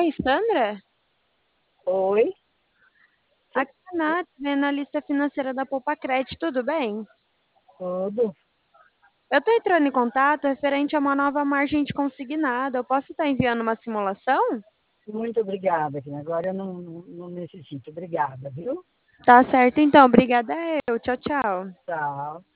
Oi, Sandra? Oi, Aqui é a Nath, vendo a lista financeira da Poupa-Cred, tudo bem? tudo. Eu estou entrando em contato referente a uma nova margem de consignado. Eu posso estar enviando uma simulação? Muito obrigada, que agora eu não necessito. Obrigada, viu? Tá certo, então. Obrigada eu. Tchau, tchau. Tchau.